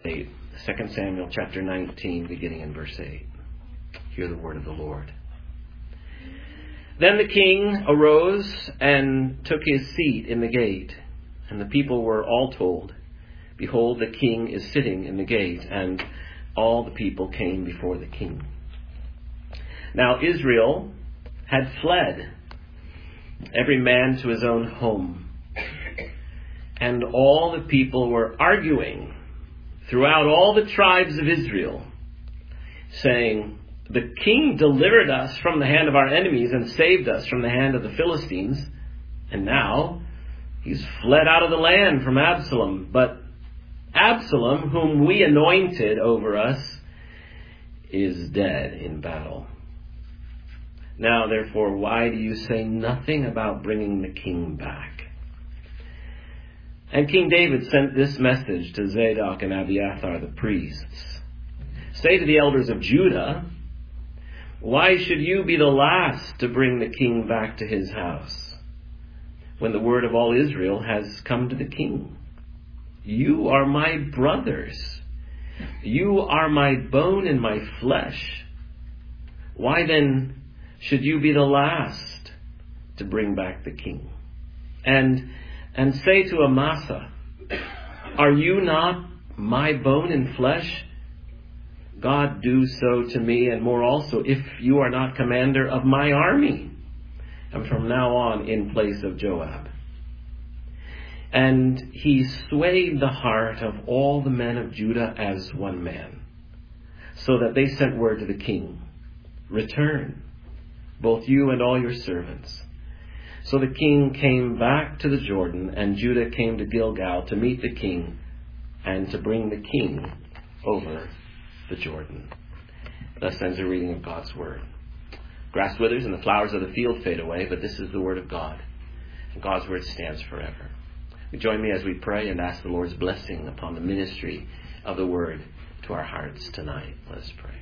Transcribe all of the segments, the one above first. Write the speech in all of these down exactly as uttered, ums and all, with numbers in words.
eight. Second Samuel chapter nineteen, beginning in verse eight. Hear the word of the Lord. Then the king arose and took his seat in the gate, and the people were all told, Behold, the king is sitting in the gate, and all the people came before the king. Now Israel had fled, every man to his own home, and all the people were arguing throughout all the tribes of Israel, saying, The king delivered us from the hand of our enemies and saved us from the hand of the Philistines, and now he's fled out of the land from Absalom. But Absalom, whom we anointed over us, is dead in battle. Now, therefore, why do you say nothing about bringing the king back? And King David sent this message to Zadok and Abiathar the priests. Say to the elders of Judah, Why should you be the last to bring the king back to his house, when the word of all Israel has come to the king? You are my brothers. You are my bone and my flesh. Why then should you be the last to bring back the king? And and say to Amasa, Are you not my bone and flesh? God do so to me, and more also, if you are not commander of my army, and from now on in place of Joab. And he swayed the heart of all the men of Judah as one man, so that they sent word to the king, Return, both you and all your servants. So the king came back to the Jordan, and Judah came to Gilgal to meet the king and to bring the king over the Jordan. Thus ends the reading of God's word. Grass withers and the flowers of the field fade away, but this is the word of God, and God's word stands forever. Join me as we pray and ask the Lord's blessing upon the ministry of the word to our hearts tonight. Let us pray.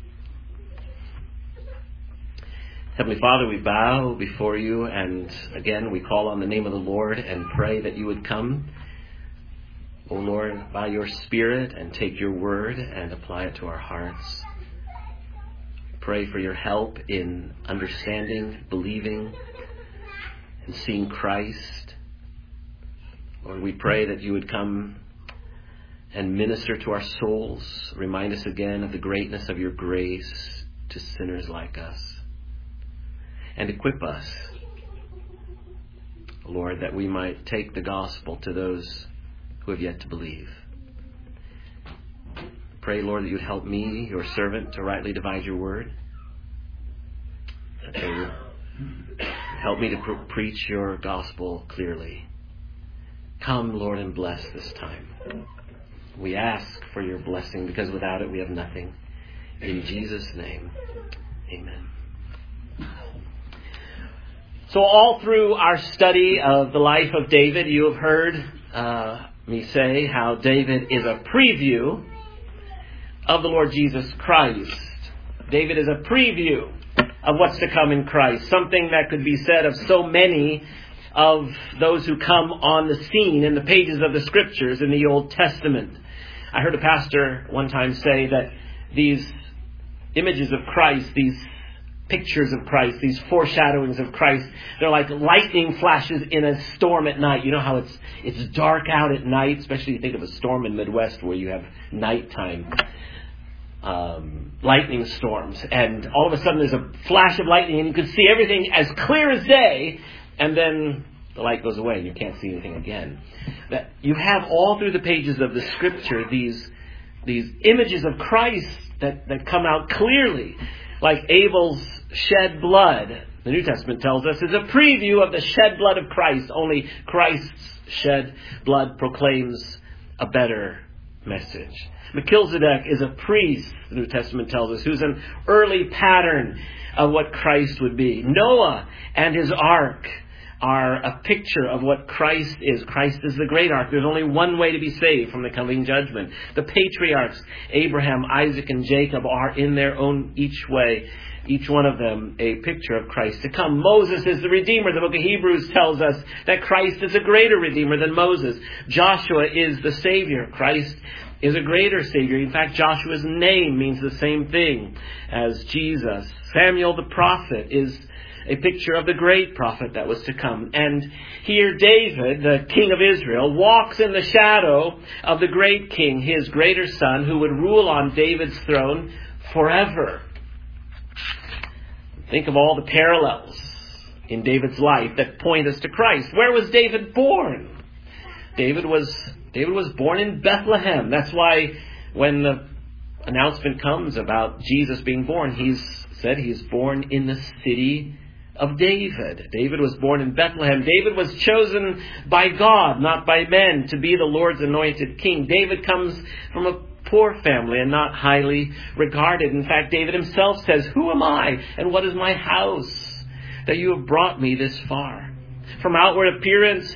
Heavenly Father, we bow before you, and again we call on the name of the Lord and pray that you would come, O Lord, by your Spirit, and take your word and apply it to our hearts. Pray for your help in understanding, believing, and seeing Christ. Lord, we pray that you would come and minister to our souls. Remind us again of the greatness of your grace to sinners like us. And equip us, Lord, that we might take the gospel to those who have yet to believe. Pray, Lord, that you would help me, your servant, to rightly divide your word. That you would help me to pre- preach your gospel clearly. Come, Lord, and bless this time. We ask for your blessing, because without it we have nothing. In Jesus' name, amen. So all through our study of the life of David, you have heard uh, me say how David is a preview of the Lord Jesus Christ. David is a preview of what's to come in Christ. Something that could be said of so many of those who come on the scene in the pages of the Scriptures in the Old Testament. I heard a pastor one time say that these images of Christ, these pictures of Christ, these foreshadowings of Christ, they're like lightning flashes in a storm at night. You know how it's it's dark out at night, especially you think of a storm in Midwest where you have nighttime um, lightning storms, and all of a sudden there's a flash of lightning and you can see everything as clear as day, and then the light goes away and you can't see anything again. That you have all through the pages of the Scripture these these images of Christ that, that come out clearly, like Abel's shed blood. The New Testament tells us is a preview of the shed blood of Christ. Only Christ's shed blood proclaims a better message. Melchizedek is a priest, the New Testament tells us, who's an early pattern of what Christ would be. Noah and his ark are a picture of what Christ is. Christ is the great ark. There's only one way to be saved from the coming judgment. The patriarchs, Abraham, Isaac, and Jacob, are in their own each way, each one of them a picture of Christ to come. Moses is the Redeemer. The book of Hebrews tells us that Christ is a greater Redeemer than Moses. Joshua is the Savior. Christ is a greater Savior. In fact, Joshua's name means the same thing as Jesus. Samuel the prophet is a picture of the great prophet that was to come. And here David, the king of Israel, walks in the shadow of the great king, his greater son, who would rule on David's throne forever. Think of all the parallels in David's life that point us to Christ. Where was David born? David was David was born in Bethlehem. That's why when the announcement comes about Jesus being born, he's said he's born in the city of David. David was born in Bethlehem. David was chosen by God, not by men, to be the Lord's anointed king. David comes from a poor family and not highly regarded. In fact, David himself says, "Who am I and what is my house that you have brought me this far?" From outward appearance,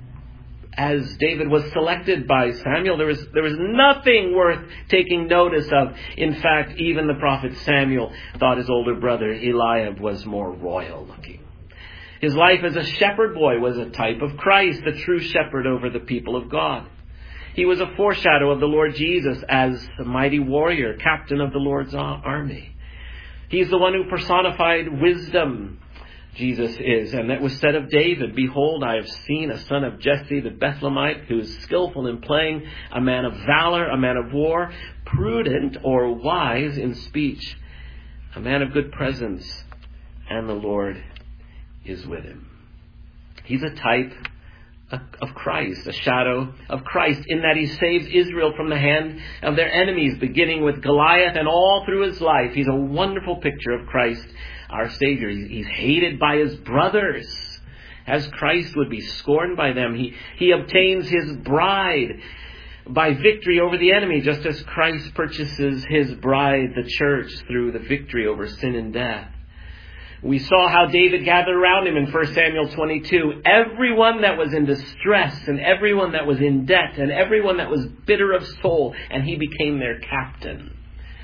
as David was selected by Samuel, there was, there was nothing worth taking notice of. In fact, even the prophet Samuel thought his older brother Eliab was more royal looking. His life as a shepherd boy was a type of Christ, the true shepherd over the people of God. He was a foreshadow of the Lord Jesus as a mighty warrior, captain of the Lord's army. He's the one who personified wisdom, Jesus is, and that was said of David, "Behold, I have seen a son of Jesse the Bethlehemite, who is skillful in playing, a man of valor, a man of war, prudent or wise in speech, a man of good presence, and the Lord is with him." He's a type of Christ, a shadow of Christ, in that he saves Israel from the hand of their enemies, beginning with Goliath and all through his life. He's a wonderful picture of Christ, our Savior. He's hated by his brothers, as Christ would be scorned by them. He, he obtains his bride by victory over the enemy, just as Christ purchases his bride, the church, through the victory over sin and death. We saw how David gathered around him in First Samuel twenty-two. Everyone that was in distress, and everyone that was in debt, and everyone that was bitter of soul, and he became their captain.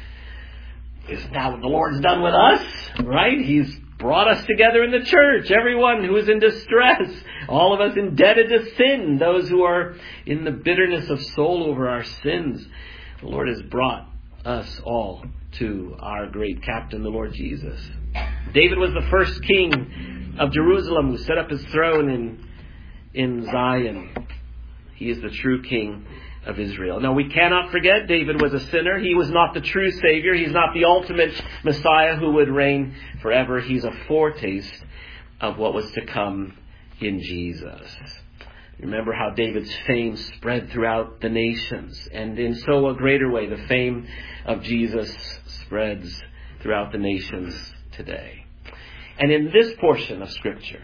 Isn't that what the Lord's done with us? Right? He's brought us together in the church. Everyone who is in distress. All of us indebted to sin. Those who are in the bitterness of soul over our sins. The Lord has brought us all to our great captain, the Lord Jesus. David was the first king of Jerusalem who set up his throne in, in Zion. He is the true king of Israel. Now, we cannot forget David was a sinner. He was not the true Savior. He's not the ultimate Messiah who would reign forever. He's a foretaste of what was to come in Jesus. Remember how David's fame spread throughout the nations. And in so a greater way, the fame of Jesus spreads throughout the nations today. And in this portion of Scripture,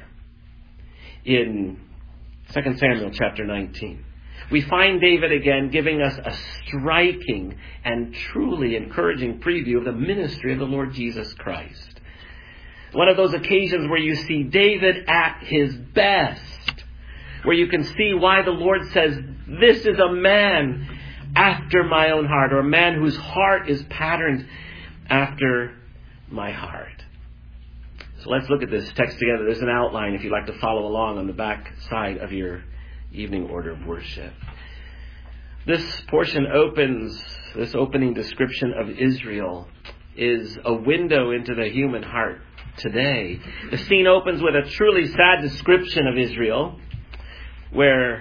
in Second Samuel chapter nineteen, we find David again giving us a striking and truly encouraging preview of the ministry of the Lord Jesus Christ. One of those occasions where you see David at his best, where you can see why the Lord says, "This is a man after my own heart," or a man whose heart is patterned after my heart. So let's look at this text together. There's an outline if you'd like to follow along on the back side of your evening order of worship. This portion opens, this opening description of Israel is a window into the human heart today. The scene opens with a truly sad description of Israel, where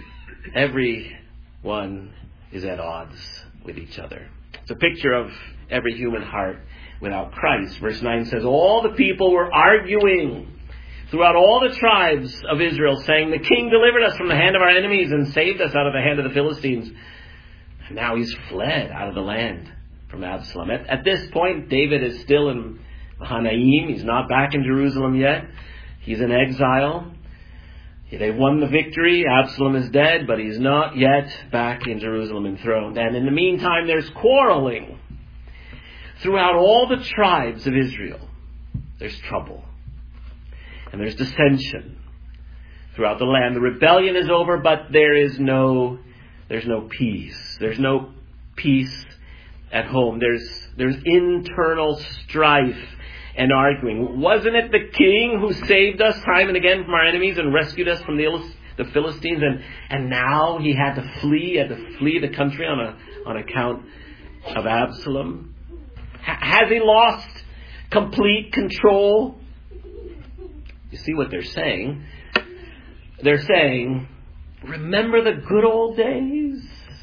everyone is at odds with each other. It's a picture of every human heart without Christ. Verse nine says, "All the people were arguing throughout all the tribes of Israel, saying, 'The king delivered us from the hand of our enemies and saved us out of the hand of the Philistines. And now he's fled out of the land from Absalom.'" At, at this point, David is still in Mahanaim. He's not back in Jerusalem yet. He's in exile. They've won the victory. Absalom is dead, but he's not yet back in Jerusalem enthroned. And in the meantime, there's quarreling throughout all the tribes of Israel. There's trouble. And there's dissension throughout the land. The rebellion is over, but there is no, there's no peace. There's no peace at home. There's, there's internal strife and arguing. Wasn't it the king who saved us time and again from our enemies and rescued us from the the Philistines, and, and now he had to flee, had to flee the country on a on account of Absalom? H- has he lost complete control? You see what they're saying? They're saying, remember the good old days?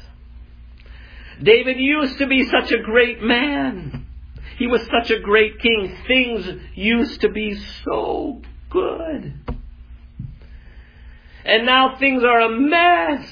David used to be such a great man. He was such a great king. Things used to be so good. And now things are a mess.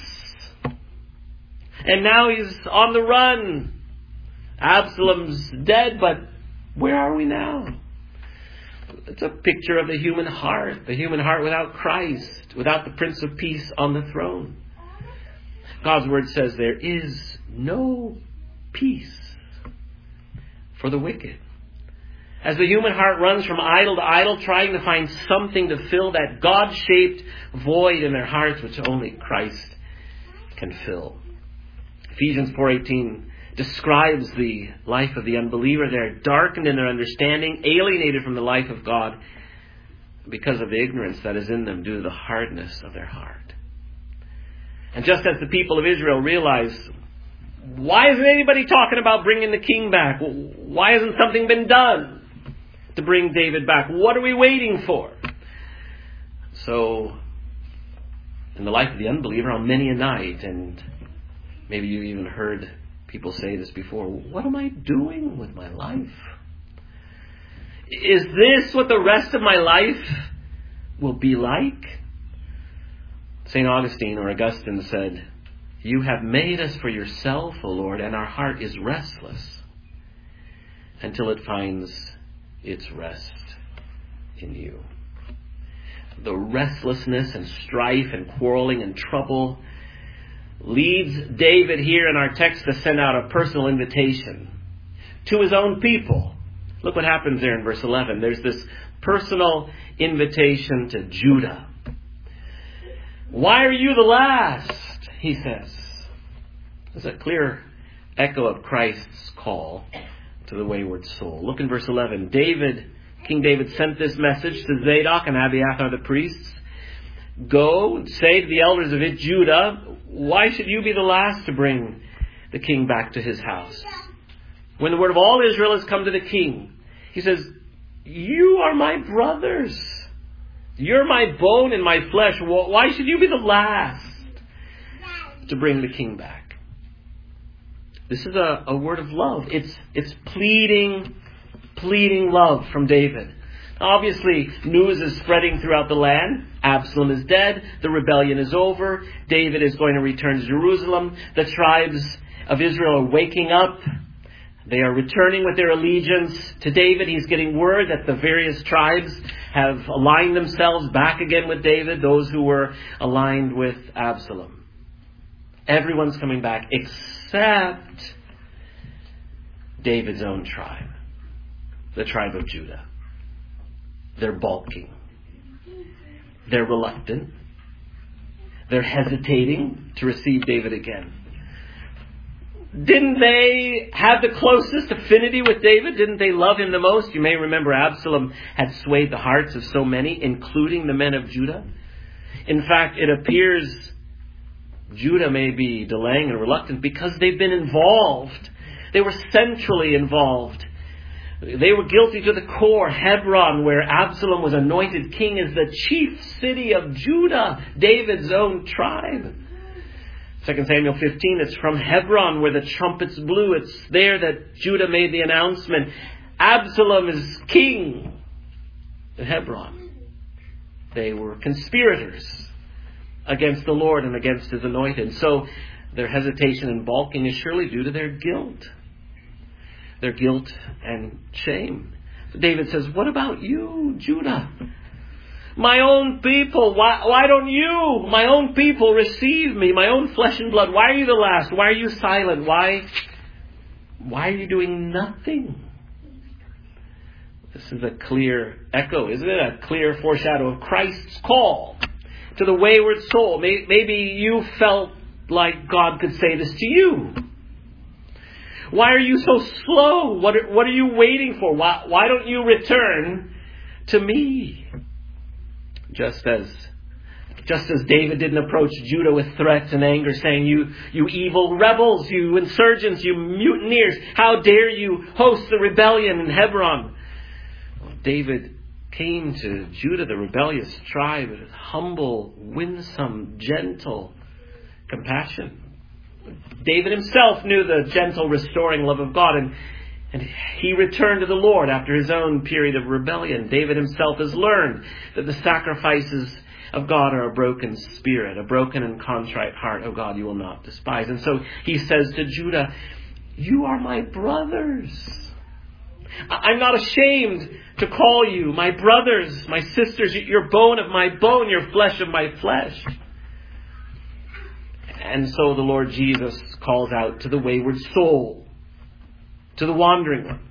And now he's on the run. Absalom's dead, but where are we now? It's a picture of the human heart. The human heart without Christ, without the Prince of Peace on the throne. God's word says there is no peace for the wicked. As the human heart runs from idol to idol, trying to find something to fill that God-shaped void in their hearts, which only Christ can fill. Ephesians four eighteen describes the life of the unbeliever. They're darkened in their understanding, alienated from the life of God because of the ignorance that is in them due to the hardness of their heart. And just as the people of Israel realized, why isn't anybody talking about bringing the king back? Why hasn't something been done to bring David back? What are we waiting for? So, in the life of the unbeliever, on many a night, and maybe you even heard people say this before, what am I doing with my life? Is this what the rest of my life will be like? Saint Augustine or Augustine said, you have made us for yourself, O Lord, and our heart is restless until it finds its rest in you. The restlessness and strife and quarreling and trouble leads David here in our text to send out a personal invitation to his own people. Look what happens there in verse eleven. There's this personal invitation to Judah. Why are you the last? He says. There's a clear echo of Christ's call to the wayward soul. Look in verse eleven. David, King David sent this message to Zadok and Abiathar the priests. Go and say to the elders of it, Judah, why should you be the last to bring the king back to his house? When the word of all Israel has come to the king, he says, you are my brothers. You're my bone and my flesh. Why should you be the last to bring the king back? This is a, a word of love. It's, it's pleading, pleading love from David. Obviously, news is spreading throughout the land. Absalom is dead. The rebellion is over. David is going to return to Jerusalem. The tribes of Israel are waking up. They are returning with their allegiance to David. He's getting word that the various tribes have aligned themselves back again with David, those who were aligned with Absalom. Everyone's coming back except David's own tribe, the tribe of Judah. They're balking. They're reluctant. They're hesitating to receive David again. Didn't they have the closest affinity with David? Didn't they love him the most? You may remember Absalom had swayed the hearts of so many, including the men of Judah. In fact, it appears Judah may be delaying and reluctant because they've been involved. They were centrally involved. They were guilty to the core. Hebron, where Absalom was anointed king, is the chief city of Judah, David's own tribe. Second Samuel fifteen, it's from Hebron where the trumpets blew. It's there that Judah made the announcement. Absalom is king in Hebron. They were conspirators against the Lord and against his anointed. So their hesitation and balking is surely due to their guilt. Their guilt and shame. So David says, what about you, Judah? My own people, why, why don't you, my own people, receive me, my own flesh and blood? Why are you the last? Why are you silent? Why, why are you doing nothing? This is a clear echo, isn't it? A clear foreshadow of Christ's call to the wayward soul. Maybe you felt like God could say this to you. Why are you so slow? What are, what are you waiting for? Why, why don't you return to me? Just as Just as David didn't approach Judah with threats and anger, saying, you, you evil rebels, you insurgents, you mutineers, how dare you host the rebellion in Hebron? David came to Judah, the rebellious tribe, with humble, winsome, gentle compassion. David himself knew the gentle, restoring love of God, and, and he returned to the Lord after his own period of rebellion. David himself has learned that the sacrifices of God are a broken spirit, a broken and contrite heart. Oh God, you will not despise. And so he says to Judah, you are my brothers. I'm not ashamed to call you my brothers, my sisters, your bone of my bone, your flesh of my flesh. And so the Lord Jesus calls out to the wayward soul, to the wandering one.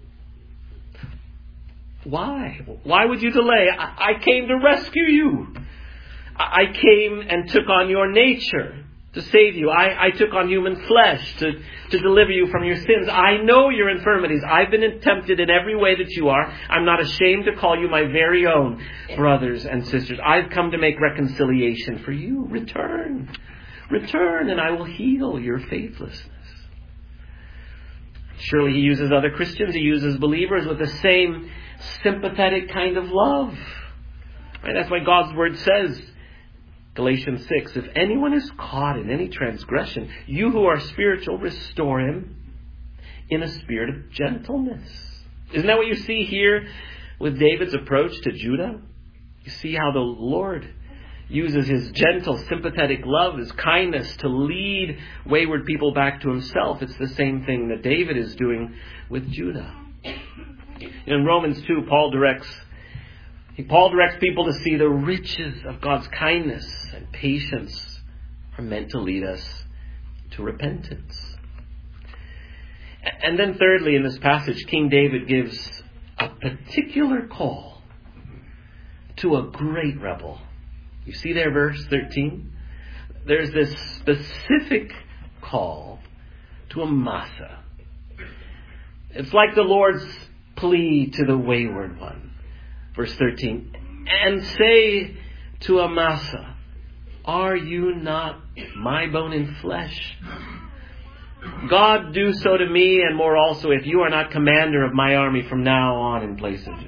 Why? Why would you delay? I, I came to rescue you. I, I came and took on your nature to save you. I, I took on human flesh to, to deliver you from your sins. I know your infirmities. I've been tempted in every way that you are. I'm not ashamed to call you my very own brothers and sisters. I've come to make reconciliation for you. Return. Return and I will heal your faithlessness. Surely he uses other Christians. He uses believers with the same sympathetic kind of love. Right? That's why God's word says, Galatians six, if anyone is caught in any transgression, you who are spiritual, restore him in a spirit of gentleness. Isn't that what you see here with David's approach to Judah? You see how the Lord uses his gentle, sympathetic love, his kindness to lead wayward people back to himself. It's the same thing that David is doing with Judah. In Romans two, Paul directs Paul directs people to see the riches of God's kindness and patience are meant to lead us to repentance. And then thirdly, in this passage, King David gives a particular call to a great rebel. You see there, verse thirteen? There's this specific call to Amasa. It's like the Lord's plea to the wayward one. Verse thirteen, and say to Amasa, are you not my bone and flesh? God do so to me and more also if you are not commander of my army from now on in place of Joab.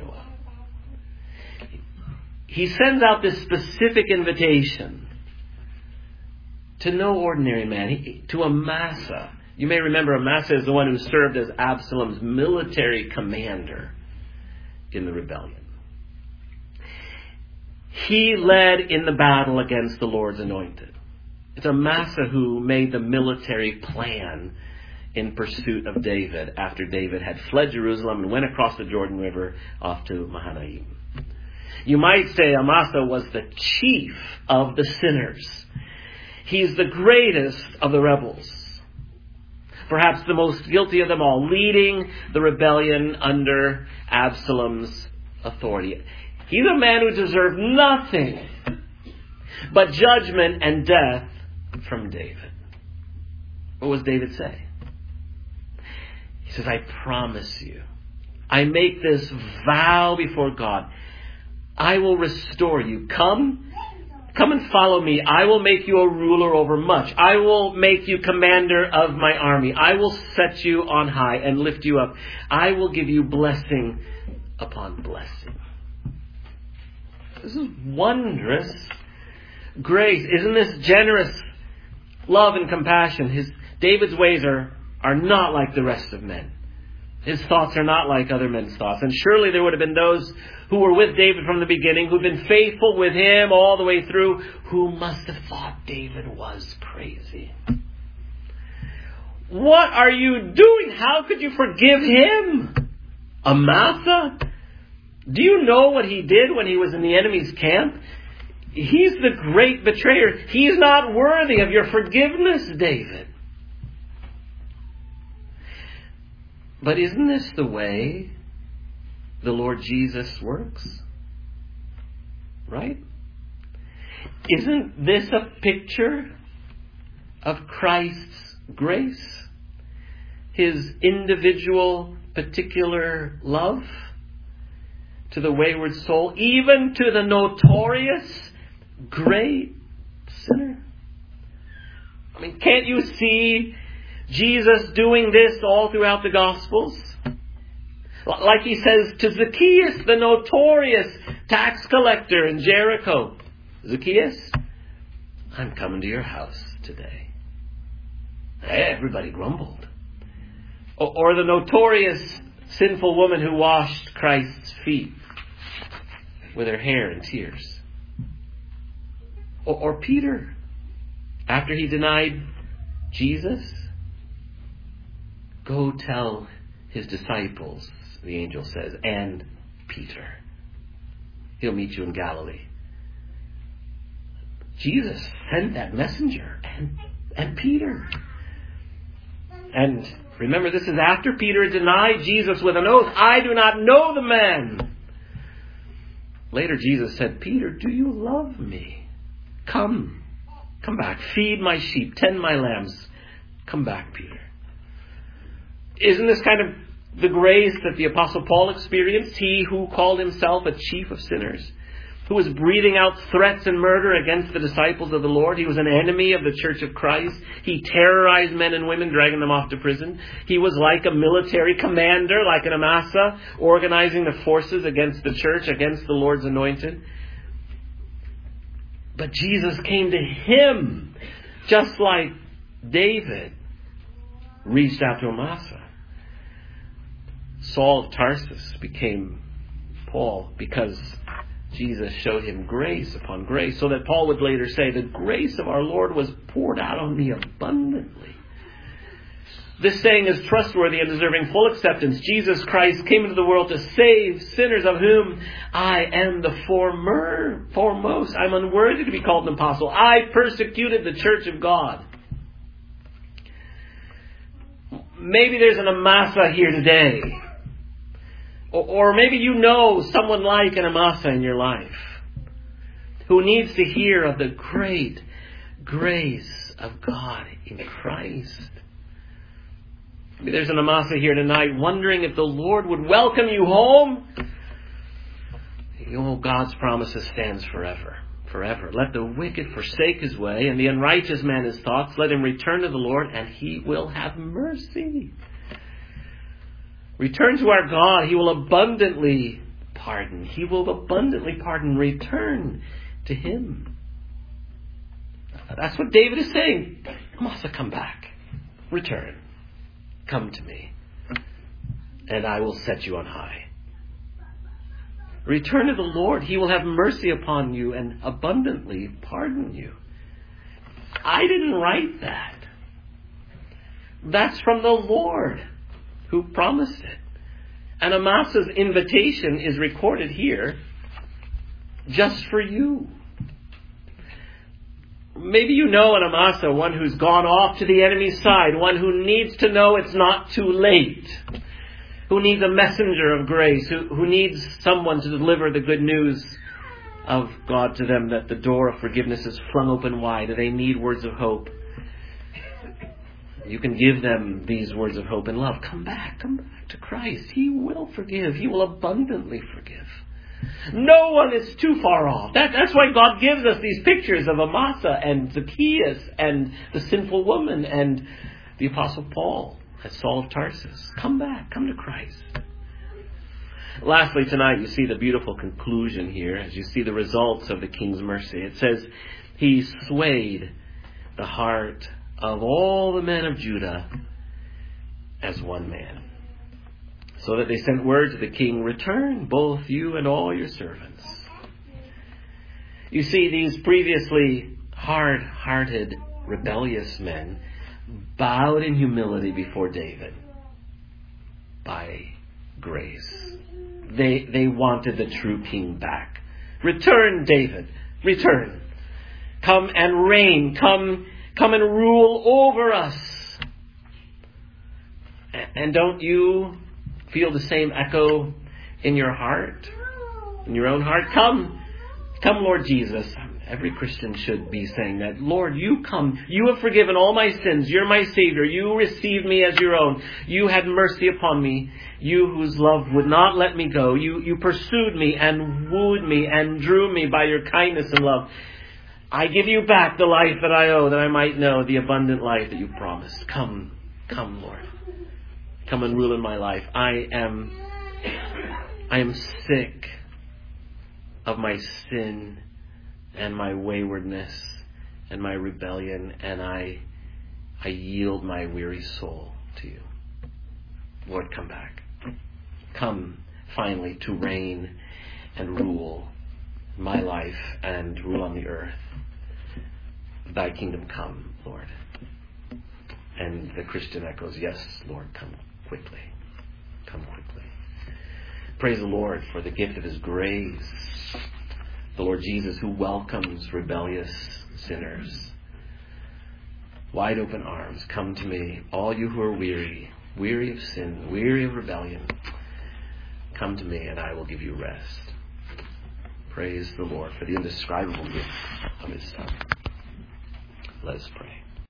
He sends out this specific invitation to no ordinary man, he, to Amasa. You may remember Amasa is the one who served as Absalom's military commander in the rebellion. He led in the battle against the Lord's anointed. It's Amasa who made the military plan in pursuit of David after David had fled Jerusalem and went across the Jordan River off to Mahanaim. You might say Amasa was the chief of the sinners. He's the greatest of the rebels. Perhaps the most guilty of them all, leading the rebellion under Absalom's authority. He's a man who deserved nothing but judgment and death from David. What was David say? He says, I promise you, I make this vow before God, I will restore you. Come, come and follow me. I will make you a ruler over much. I will make you commander of my army. I will set you on high and lift you up. I will give you blessing upon blessing. This is wondrous grace. Isn't this generous love and compassion? His David's ways are, are not like the rest of men. His thoughts are not like other men's thoughts. And surely there would have been those who were with David from the beginning, who'd been faithful with him all the way through, who must have thought David was crazy. What are you doing? How could you forgive him? Amasa? Do you know what he did when he was in the enemy's camp? He's the great betrayer. He's not worthy of your forgiveness, David. But isn't this the way the Lord Jesus works? Right? Isn't this a picture of Christ's grace? His individual, particular love to the wayward soul, even to the notorious great sinner? I mean, can't you see Jesus doing this all throughout the Gospels? Like he says to Zacchaeus, the notorious tax collector in Jericho, Zacchaeus, I'm coming to your house today. Everybody grumbled. Or the notorious sinful woman who washed Christ's feet with her hair in tears. Or, or Peter, after he denied Jesus, go tell his disciples, the angel says, and Peter. He'll meet you in Galilee. Jesus sent that messenger and, and Peter. And remember, this is after Peter denied Jesus with an oath. I do not know the man. Later Jesus said, Peter, do you love me? Come. Come back. Feed my sheep. Tend my lambs. Come back, Peter. Isn't this kind of the grace that the Apostle Paul experienced? He who called himself a chief of sinners, who was breathing out threats and murder against the disciples of the Lord. He was an enemy of the Church of Christ. He terrorized men and women, dragging them off to prison. He was like a military commander, like an Amasa, organizing the forces against the church, against the Lord's anointed. But Jesus came to him, just like David reached out to Amasa. Saul of Tarsus became Paul because Jesus showed him grace upon grace, so that Paul would later say, the grace of our Lord was poured out on me abundantly. This saying is trustworthy and deserving full acceptance. Jesus Christ came into the world to save sinners, of whom I am the former, foremost. I'm unworthy to be called an apostle. I persecuted the church of God. Maybe there's an Amasa here today. Or maybe you know someone like an Amasa in your life who needs to hear of the great grace of God in Christ. Maybe there's an Amasa here tonight wondering if the Lord would welcome you home. You know, God's promises stands forever. Forever. Let the wicked forsake his way and the unrighteous man his thoughts. Let him return to the Lord and he will have mercy. Return to our God. He will abundantly pardon. He will abundantly pardon. Return to him. That's what David is saying. Amasa, come back. Return. Come to me. And I will set you on high. Return to the Lord. He will have mercy upon you and abundantly pardon you. I didn't write that. That's from the Lord who promised it. And Amasa's invitation is recorded here just for you. Maybe you know an Amasa, one who's gone off to the enemy's side, one who needs to know it's not too late, who needs a messenger of grace, who, who needs someone to deliver the good news of God to them, that the door of forgiveness is flung open wide, that they need words of hope. You can give them these words of hope and love. Come back, come back to Christ. He will forgive. He will abundantly forgive. No one is too far off. That, that's why God gives us these pictures of Amasa and Zacchaeus and the sinful woman and the Apostle Paul at Saul of Tarsus. Come back, come to Christ. Lastly, tonight you see the beautiful conclusion here as you see the results of the king's mercy. It says, he swayed the heart of all the men of Judah as one man, so that they sent word to the king, return, both you and all your servants. You see, these previously hard-hearted, rebellious men bowed in humility before David by grace. They, they wanted the true king back. Return, David, return. Come and reign, come Come and rule over us. And don't you feel the same echo in your heart? In your own heart? Come. Come, Lord Jesus. Every Christian should be saying that. Lord, you come. You have forgiven all my sins. You're my Savior. You received me as your own. You had mercy upon me. You whose love would not let me go. You, you pursued me and wooed me and drew me by your kindness and love. I give you back the life that I owe, that I might know the abundant life that you promised. Come, come, Lord. Come and rule in my life. I am, I am sick of my sin and my waywardness and my rebellion, and I, I yield my weary soul to you. Lord, come back. Come finally to reign and rule my life and rule on the earth. Thy kingdom come, Lord. And the Christian echoes, yes, Lord, come quickly. Come quickly. Praise the Lord for the gift of his grace. The Lord Jesus, who welcomes rebellious sinners. Wide open arms, come to me, all you who are weary, weary of sin, weary of rebellion. Come to me and I will give you rest. Praise the Lord for the indescribable gift of his Son. Let us pray.